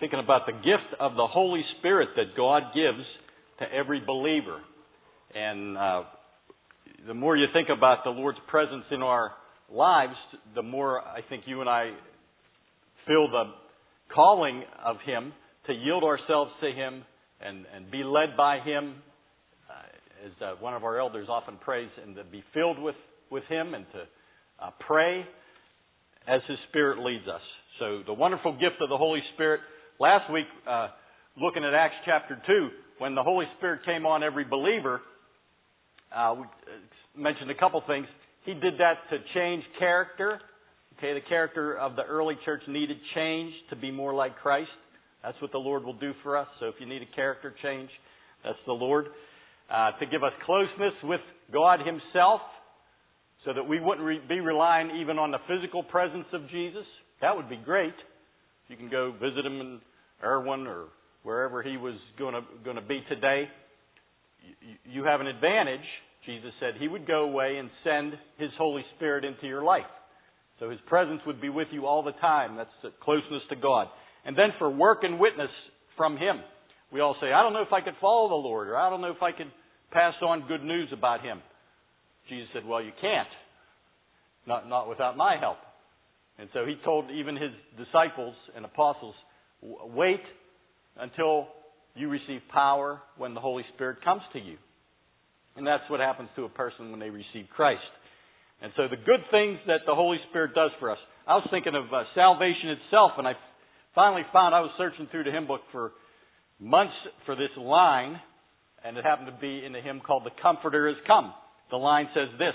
thinking about the gift of the Holy Spirit that God gives to every believer. And the more you think about the Lord's presence in our lives, the more I think you and I feel the calling of Him to yield ourselves to Him and be led by Him, as one of our elders often prays, and to be filled with Him and to pray as His Spirit leads us. So the wonderful gift of the Holy Spirit. Last week, looking at Acts chapter 2, when the Holy Spirit came on every believer, we mentioned a couple things. He did that to change character. Okay, the character of the early church needed change to be more like Christ. That's what the Lord will do for us. So if you need a character change, that's the Lord. To give us closeness with God Himself, so that we wouldn't be relying even on the physical presence of Jesus. That would be great. You can go visit Him in Erwin or wherever He was going to be today. You have an advantage. Jesus said He would go away and send His Holy Spirit into your life. So His presence would be with you all the time. That's the closeness to God. And then for work and witness from Him. We all say, I don't know if I could follow the Lord, or I don't know if I could pass on good news about Him. Jesus said, well, you can't. Not without my help. And so He told even His disciples and apostles, wait until you receive power when the Holy Spirit comes to you. And that's what happens to a person when they receive Christ. And so the good things that the Holy Spirit does for us. I was thinking of salvation itself, and I finally found, I was searching through the hymn book for months for this line, and it happened to be in a hymn called The Comforter Has Come. The line says this,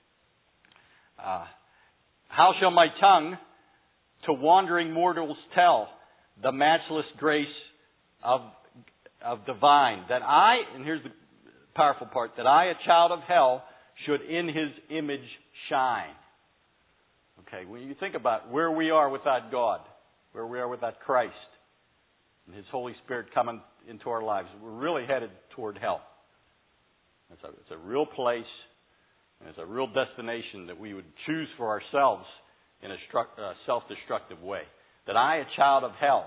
how shall my tongue to wandering mortals tell the matchless grace of divine, that I, and here's the powerful part, that I, a child of hell, should in His image shine. Okay, when you think about where we are without God, where we are without Christ, and His Holy Spirit coming into our lives, we're really headed toward hell. It's a real place, and it's a real destination that we would choose for ourselves in a self-destructive way. That I, a child of hell,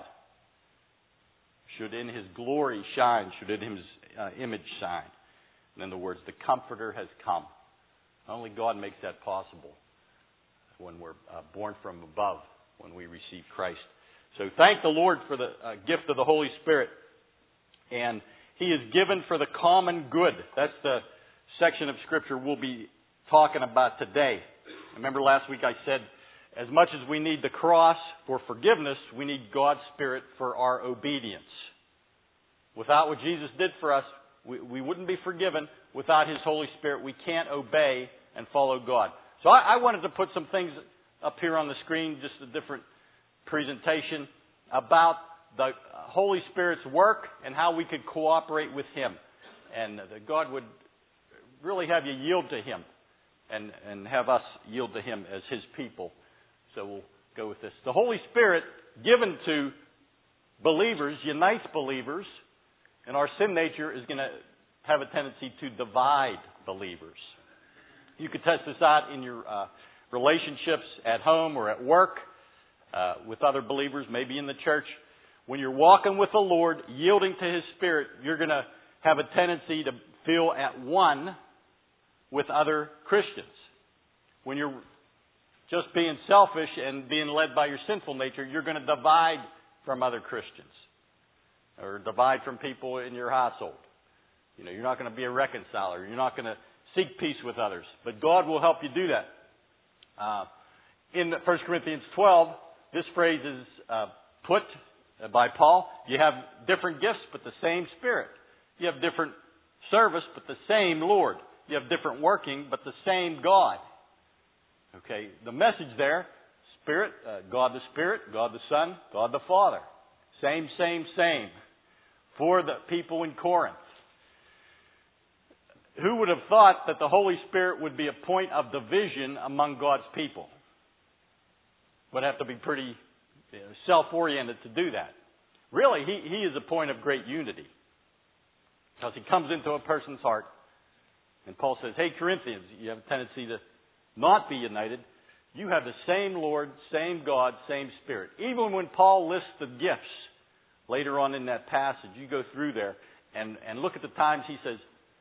should in His glory shine, should in His image shine. And then the words, the Comforter has come. Only God makes that possible when we're born from above, when we receive Christ. So thank the Lord for the gift of the Holy Spirit. And He is given for the common good. That's the section of Scripture we'll be talking about today. Remember last week I said, as much as we need the cross for forgiveness, we need God's Spirit for our obedience. Without what Jesus did for us, we wouldn't be forgiven. Without His Holy Spirit, we can't obey and follow God. So I wanted to put some things up here on the screen, just a different presentation, about the Holy Spirit's work and how we could cooperate with Him. And that God would really have you yield to Him and have us yield to Him as His people. So we'll go with this. The Holy Spirit given to believers unites believers, and our sin nature is going to have a tendency to divide believers. You could test this out in your relationships at home or at work with other believers, maybe in the church. When you're walking with the Lord, yielding to His Spirit, you're going to have a tendency to feel at one with other Christians. When you're just being selfish and being led by your sinful nature, you're going to divide from other Christians or divide from people in your household. You're not going to be a reconciler. You're not going to seek peace with others. But God will help you do that. In 1 Corinthians 12, this phrase is put by Paul. You have different gifts, but the same Spirit. You have different service, but the same Lord. You have different working, but the same God. Okay, the message there, Spirit, God the Spirit, God the Son, God the Father. Same. For the people in Corinth. Who would have thought that the Holy Spirit would be a point of division among God's people? Would have to be pretty self-oriented to do that. Really, He is a point of great unity. Because He comes into a person's heart. And Paul says, hey, Corinthians, you have a tendency to not be united. You have the same Lord, same God, same Spirit. Even when Paul lists the gifts later on in that passage, you go through there and look at the times he says,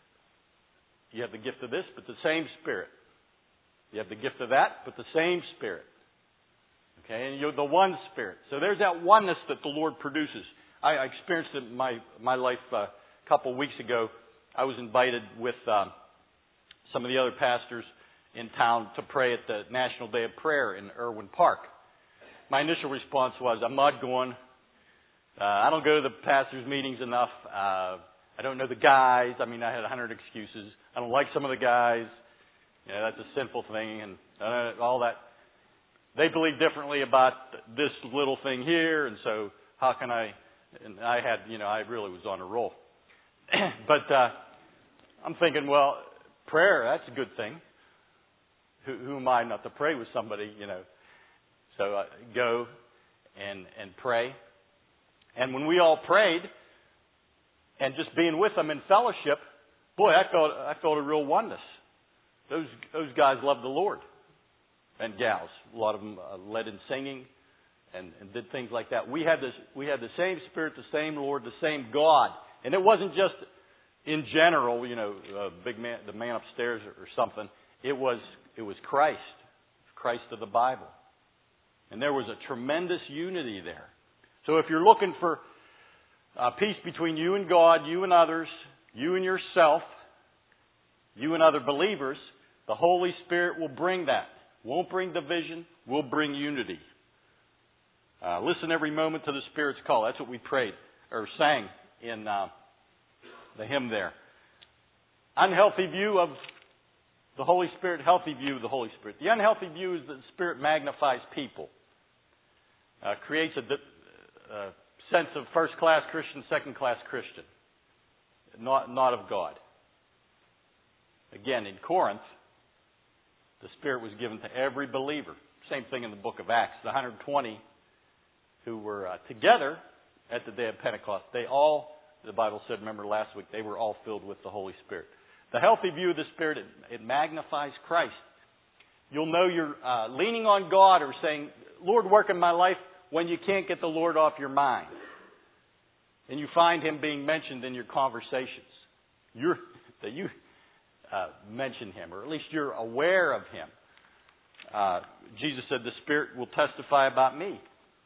you have the gift of this, but the same Spirit. You have the gift of that, but the same Spirit. Okay, and you're the one Spirit. So there's that oneness that the Lord produces. I experienced it in my life a couple of weeks ago. I was invited with some of the other pastors in town to pray at the National Day of Prayer in Irwin Park. My initial response was, I'm not going. I don't go to the pastors' meetings enough. I don't know the guys. I mean, I had 100 excuses. I don't like some of the guys. You know, that's a sinful thing and all that. They believe differently about this little thing here, and so how can I? And I had, I really was on a roll. But I'm thinking, well, prayer, that's a good thing. Who am I not to pray with somebody, So I go and pray. And when we all prayed, and just being with them in fellowship, boy, I felt a real oneness. Those guys love the Lord. And gals. A lot of them led in singing and did things like that. We had the same Spirit, the same Lord, the same God. And it wasn't just in general, big man, the man upstairs or something. It was Christ of the Bible. And there was a tremendous unity there. So if you're looking for peace between you and God, you and others, you and yourself, you and other believers, the Holy Spirit will bring that. Won't bring division, will bring unity. Listen every moment to the Spirit's call. That's what we prayed or sang in the hymn there. Unhealthy view of the Holy Spirit, healthy view of the Holy Spirit. The unhealthy view is that the Spirit magnifies people. Creates a sense of first-class Christian, second-class Christian. Not of God. Again, in Corinth, the Spirit was given to every believer. Same thing in the book of Acts. The 120 who were together at the day of Pentecost, they all, the Bible said, remember last week, they were all filled with the Holy Spirit. The healthy view of the Spirit, it magnifies Christ. You'll know you're leaning on God or saying, Lord, work in my life, when you can't get the Lord off your mind. And you find Him being mentioned in your conversations. That you mention Him, or at least you're aware of Him. Jesus said, the Spirit will testify about me.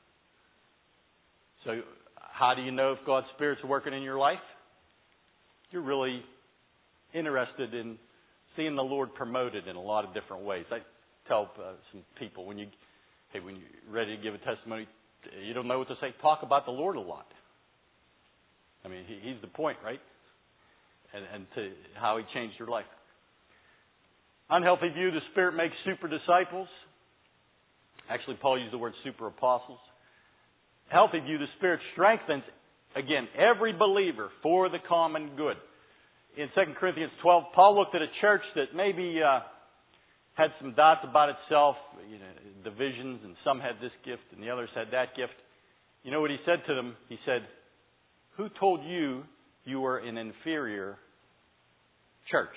So how do you know if God's Spirit's working in your life? You're really interested in seeing the Lord promoted in a lot of different ways. I tell some people, when you're ready to give a testimony, you don't know what to say, talk about the Lord a lot. I mean, He's the point, right? And to how He changed your life. Unhealthy view, the Spirit makes super disciples. Actually, Paul used the word super apostles. Healthy view, the Spirit strengthens, again, every believer for the common good. In 2 Corinthians 12, Paul looked at a church that maybe had some doubts about itself, divisions, and some had this gift and the others had that gift. You know what he said to them? He said, who told you you were an inferior church?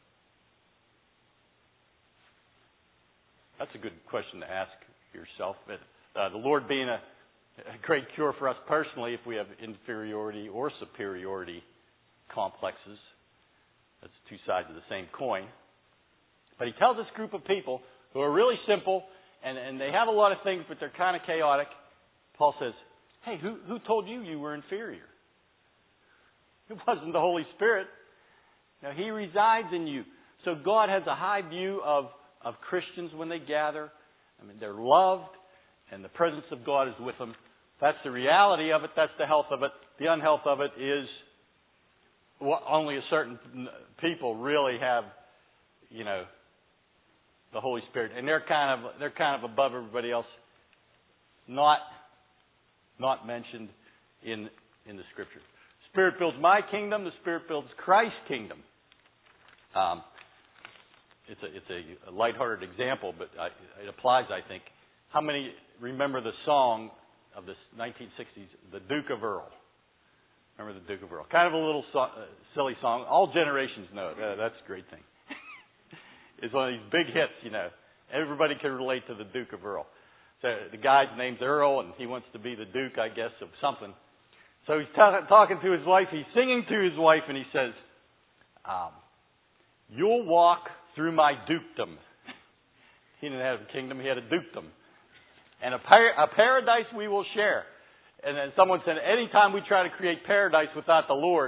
That's a good question to ask yourself. The Lord being a great cure for us personally if we have inferiority or superiority complexes. That's two sides of the same coin. But he tells this group of people who are really simple and they have a lot of things, but they're kind of chaotic. Paul says, hey, who told you were inferior? It wasn't the Holy Spirit. Now, He resides in you. So God has a high view of Christians when they gather. I mean, they're loved and the presence of God is with them. That's the reality of it. That's the health of it. The unhealth of it is only a certain people really have, the Holy Spirit, and they're kind of above everybody else. Not mentioned in the Scripture. Spirit builds my kingdom. The Spirit builds Christ's kingdom. It's a lighthearted example, but it applies, I think. How many remember the song of the 1960s, The Duke of Earl? Remember The Duke of Earl? Kind of a little silly song. All generations know it. That's a great thing. It's one of these big hits, Everybody can relate to The Duke of Earl. So the guy's name's Earl, and he wants to be the Duke, I guess, of something. So he's talking to his wife. He's singing to his wife, and he says, "You'll walk through my dukedom." He didn't have a kingdom. He had a dukedom. "And a paradise we will share." And then someone said, anytime we try to create paradise without the Lord,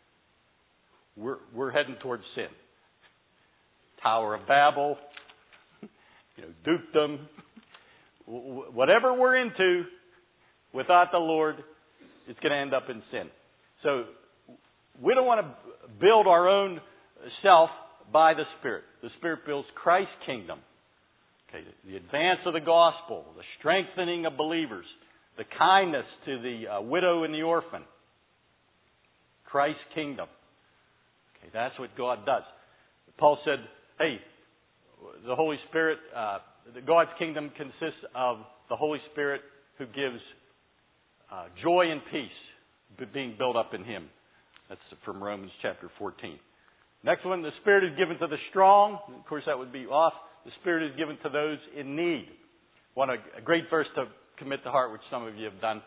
we're heading towards sin. Tower of Babel, dukedom, whatever we're into without the Lord, it's going to end up in sin. So we don't want to build our own self by the Spirit. The Spirit builds Christ's kingdom. Okay, the advance of the gospel, the strengthening of believers, the kindness to the widow and the orphan. Christ's kingdom. Okay, that's what God does. Paul said, hey, the Holy Spirit, God's kingdom consists of the Holy Spirit who gives joy and peace being built up in Him. That's from Romans chapter 14. Next one, the Spirit is given to the strong. Of course, that would be off. The Spirit is given to those in need. A great verse to commit to heart, which some of you have done.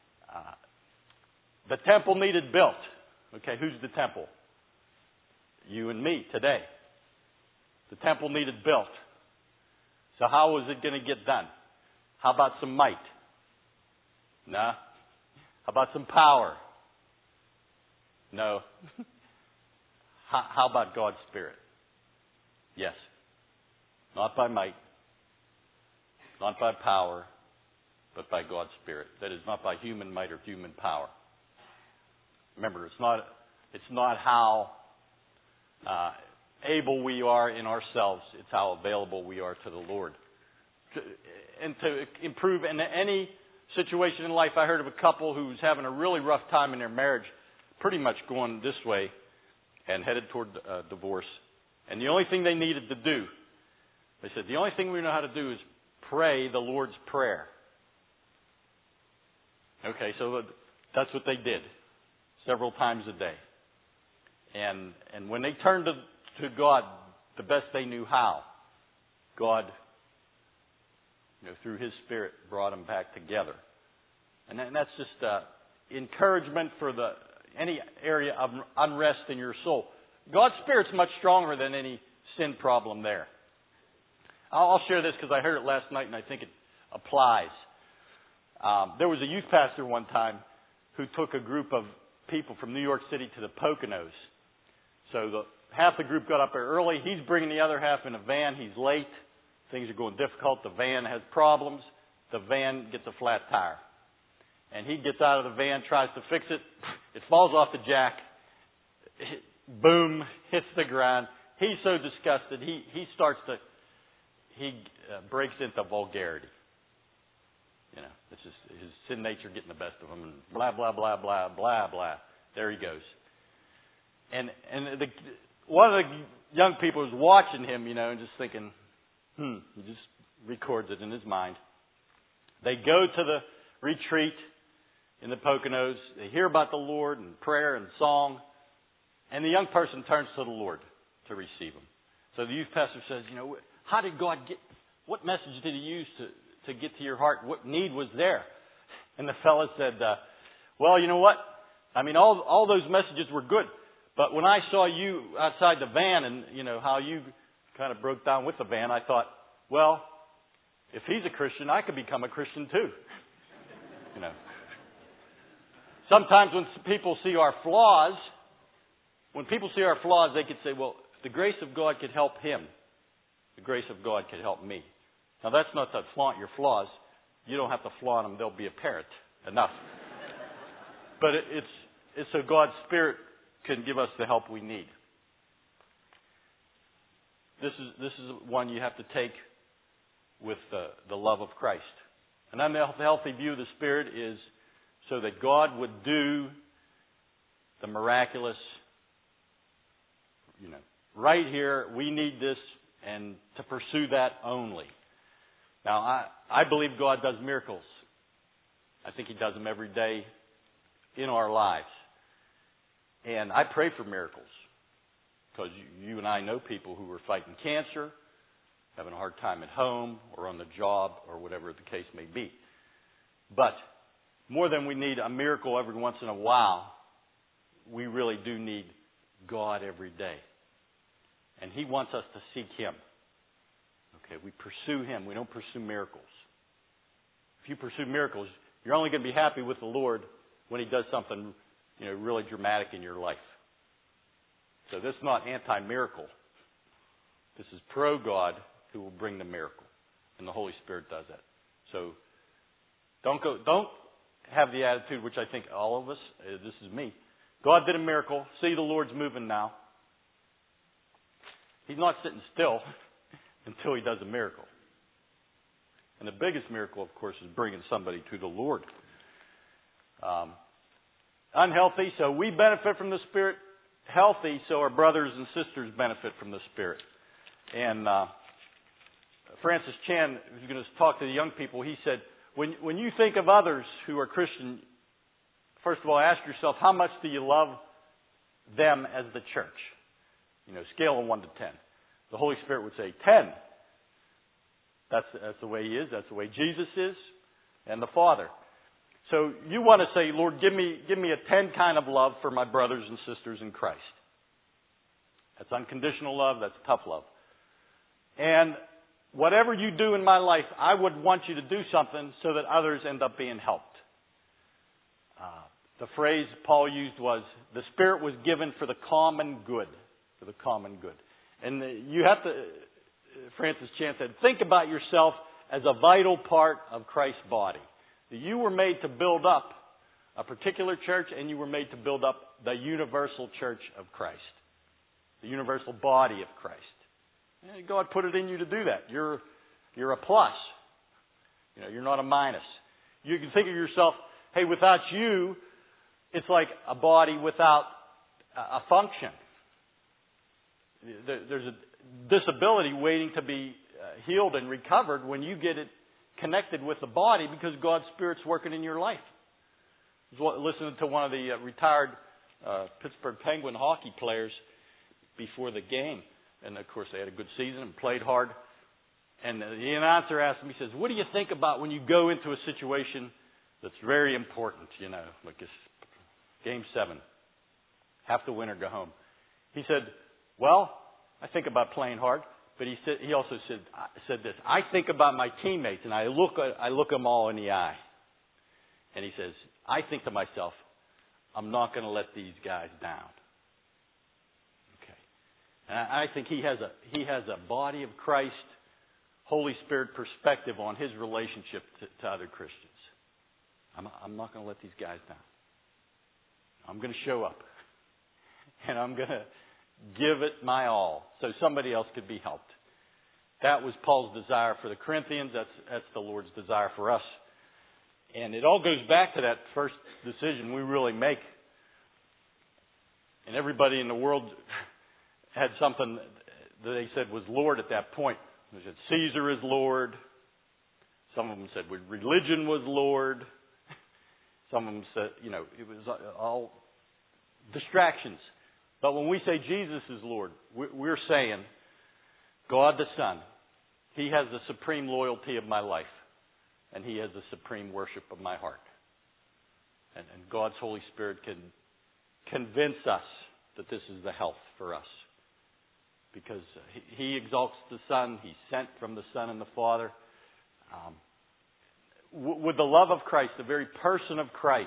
The temple needed built. Okay, who's the temple? You and me today. The temple needed built. So how was it going to get done? How about some might? No. How about some power? No. How about God's Spirit? Yes. Not by might, not by power, but by God's Spirit. That is, not by human might or human power. Remember, it's not how able we are in ourselves. It's how available we are to the Lord. And to improve in any situation in life, I heard of a couple who was having a really rough time in their marriage, pretty much going this way and headed toward divorce. And the only thing they needed to do, they said, the only thing we know how to do is pray the Lord's Prayer. Okay, so that's what they did several times a day. And when they turned to God the best they knew how, God, through His Spirit, brought them back together. And that's just encouragement for any area of unrest in your soul. God's Spirit's much stronger than any sin problem there. I'll share this because I heard it last night and I think it applies. There was a youth pastor one time who took a group of people from New York City to the Poconos. So half the group got up there early. He's bringing the other half in a van. He's late. Things are going difficult. The van has problems. The van gets a flat tire. And he gets out of the van, tries to fix it. It falls off the jack. Boom, hits the ground. He's so disgusted. He breaks into vulgarity. It's just his sin nature getting the best of him, and blah, blah, blah, blah, blah, blah. There he goes. And one of the young people was watching him, and just thinking, he just records it in his mind. They go to the retreat in the Poconos. They hear about the Lord and prayer and song. And the young person turns to the Lord to receive Him. So the youth pastor says, how did God what message did He use to get to your heart? What need was there? And the fellow said, well, you know what? I mean, all those messages were good. But when I saw you outside the van and, how you kind of broke down with the van, I thought, well, if he's a Christian, I could become a Christian too. Sometimes when people see our flaws, they could say, well, if the grace of God could help him, the grace of God could help me. Now, that's not to flaunt your flaws. You don't have to flaunt them. They'll be apparent enough. But it's so God's Spirit can give us the help we need. This is one you have to take with the love of Christ. An unhealthy view of the Spirit is so that God would do the miraculous. Right here, we need this, and to pursue that only. Now, I believe God does miracles. I think He does them every day in our lives. And I pray for miracles. Because you and I know people who are fighting cancer, having a hard time at home, or on the job, or whatever the case may be. But more than we need a miracle every once in a while, we really do need God every day. And He wants us to seek Him. Okay, we pursue Him. We don't pursue miracles. If you pursue miracles, you're only going to be happy with the Lord when He does something, really dramatic in your life. So this is not anti-miracle. This is pro-God who will bring the miracle. And the Holy Spirit does that. So don't have the attitude, which I think all of us, this is me. God did a miracle. See, the Lord's moving now. He's not sitting still until He does a miracle. And the biggest miracle, of course, is bringing somebody to the Lord. Unhealthy, so we benefit from the Spirit. Healthy, so our brothers and sisters benefit from the Spirit. And Francis Chan, who's going to talk to the young people, he said, when you think of others who are Christian, first of all, ask yourself, how much do you love them as the church? Scale of 1 to 10. The Holy Spirit would say 10. That's the way He is. That's the way Jesus is, and the Father. So you want to say, Lord, give me a 10 kind of love for my brothers and sisters in Christ. That's unconditional love. That's tough love. And whatever you do in my life, I would want you to do something so that others end up being helped. The phrase Paul used was, the Spirit was given for the common good. For the common good. And you have to, Francis Chan said, think about yourself as a vital part of Christ's body. You were made to build up a particular church, and you were made to build up the universal church of Christ. The universal body of Christ. And God put it in you to do that. You're a plus. You're not a minus. You can think of yourself, hey, without you, it's like a body without a function. There's a disability waiting to be healed and recovered when you get it connected with the body because God's Spirit's working in your life. I was listening to one of the retired Pittsburgh Penguin hockey players before the game. And, of course, they had a good season and played hard. And the announcer asked him, he says, what do you think about when you go into a situation that's very important, like this Game 7, have to win or go home? He said, well, I think about playing hard. But he also said this, I think about my teammates and I look them all in the eye. And he says, I think to myself, I'm not going to let these guys down. Okay. And I think he has a body of Christ, Holy Spirit perspective on his relationship to other Christians. I'm not going to let these guys down. I'm going to show up. And I'm going to give it my all so somebody else could be helped. That was Paul's desire for the Corinthians. That's the Lord's desire for us. And it all goes back to that first decision we really make. And everybody in the world had something that they said was Lord at that point. They said Caesar is Lord. Some of them said religion was Lord. Some of them said, it was all distractions. But when we say Jesus is Lord, we're saying God the Son, He has the supreme loyalty of my life. And He has the supreme worship of my heart. And God's Holy Spirit can convince us that this is the health for us. Because He exalts the Son. He's sent from the Son and the Father. With the love of Christ, the very person of Christ,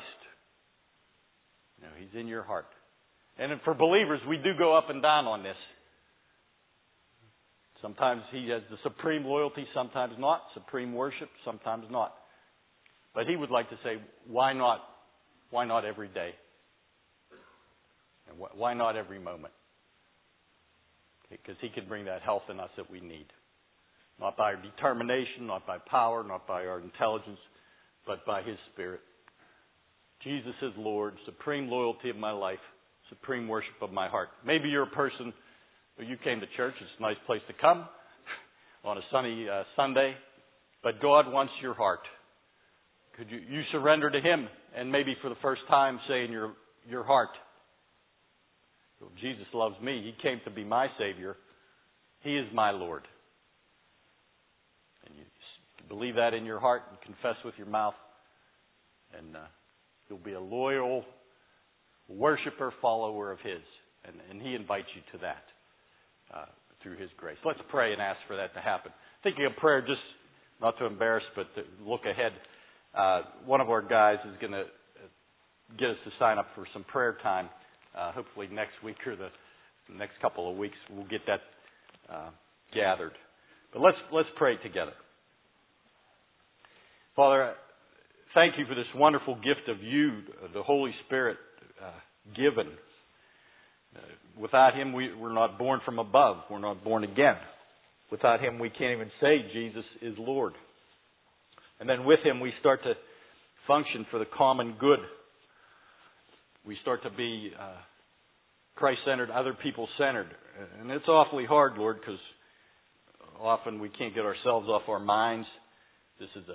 He's in your heart. And for believers, we do go up and down on this. Sometimes He has the supreme loyalty, sometimes not. Supreme worship, sometimes not. But He would like to say, why not? Why not every day? And why not every moment? Because He can bring that health in us that we need. Not by our determination, not by power, not by our intelligence, but by His Spirit. Jesus is Lord, supreme loyalty of my life, supreme worship of my heart. Maybe you're a person who you came to church. It's a nice place to come on a sunny Sunday. But God wants your heart. Could you surrender to Him and maybe for the first time say in your heart, well, Jesus loves me. He came to be my Savior. He is my Lord. And you believe that in your heart and confess with your mouth. And you'll be a loyal worshiper, follower of His. And He invites you to that through His grace. Let's pray and ask for that to happen. Thinking of prayer, just not to embarrass, but to look ahead. One of our guys is going to get us to sign up for some prayer time. Hopefully next week or the next couple of weeks we'll get that gathered. But let's pray together. Father, thank you for this wonderful gift of you, the Holy Spirit given. Without Him, we're not born from above. We're not born again. Without Him, we can't even say Jesus is Lord. And then with Him, we start to function for the common good. We start to be Christ-centered, other people-centered. And it's awfully hard, Lord, because often we can't get ourselves off our minds. This is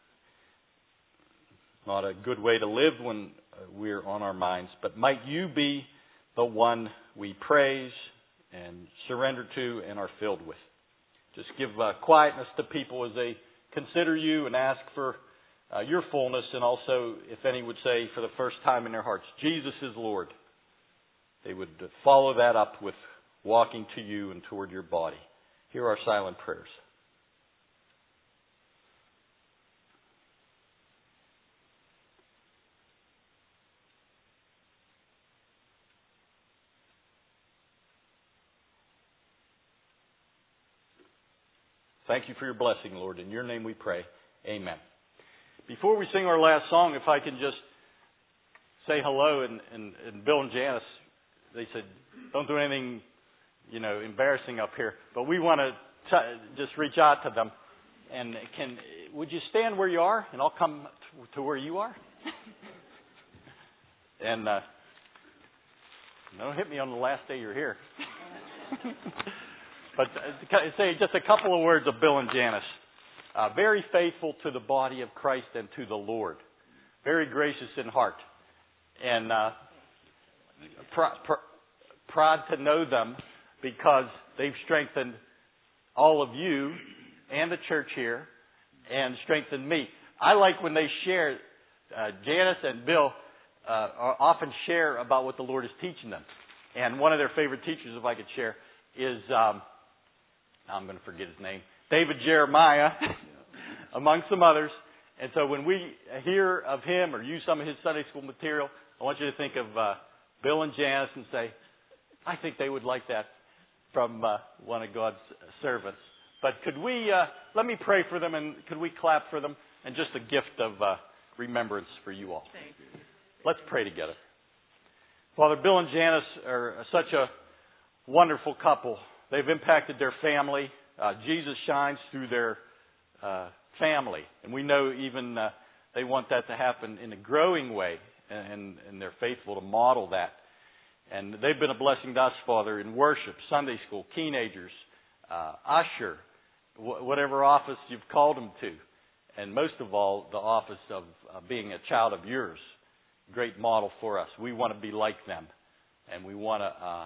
not a good way to live when we're on our minds. But might you be the one we praise and surrender to and are filled with. Just give quietness to people as they consider you and ask for your fullness, and also, if any would say for the first time in their hearts, Jesus is Lord, they would follow that up with walking to you and toward your body. Hear our silent prayers. Thank you for your blessing, Lord. In your name we pray. Amen. Before we sing our last song, if I can just say hello, and Bill and Janice, they said, don't do anything, embarrassing up here. But we want to just reach out to them. And would you stand where you are, and I'll come to where you are? And don't hit me on the last day you're here. But say just a couple of words of Bill and Janice. Very faithful to the body of Christ and to the Lord. Very gracious in heart. And proud to know them because they've strengthened all of you and the church here and strengthened me. I like when they share, Janice and Bill often share about what the Lord is teaching them. And one of their favorite teachers, if I could share, is... I'm going to forget his name, David Jeremiah, among some others. And so when we hear of him or use some of his Sunday school material, I want you to think of Bill and Janice and say, I think they would like that from one of God's servants. But could we, let me pray for them, and could we clap for them? And just a gift of remembrance for you all. Thank you. Let's pray together. Father, Bill and Janice are such a wonderful couple. They've impacted their family. Jesus shines through their family. And we know even they want that to happen in a growing way. And they're faithful to model that. And they've been a blessing to us, Father, in worship, Sunday school, teenagers, usher, whatever office you've called them to. And most of all, the office of being a child of yours. Great model for us. We want to be like them. And we want to...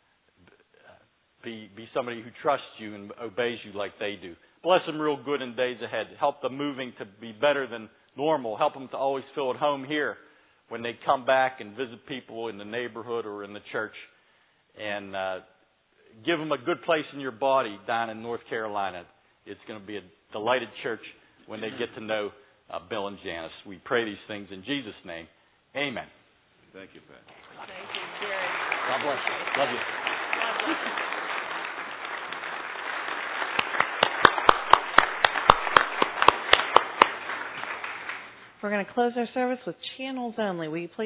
Be somebody who trusts you and obeys you like they do. Bless them real good in days ahead. Help them moving to be better than normal. Help them to always feel at home here when they come back and visit people in the neighborhood or in the church. And give them a good place in your body down in North Carolina. It's going to be a delighted church when they get to know Bill and Janice. We pray these things in Jesus' name. Amen. Thank you, Pat. Thank you, Jerry. God bless you. Love you. God bless you. We're going to close our service with channels only. Will you please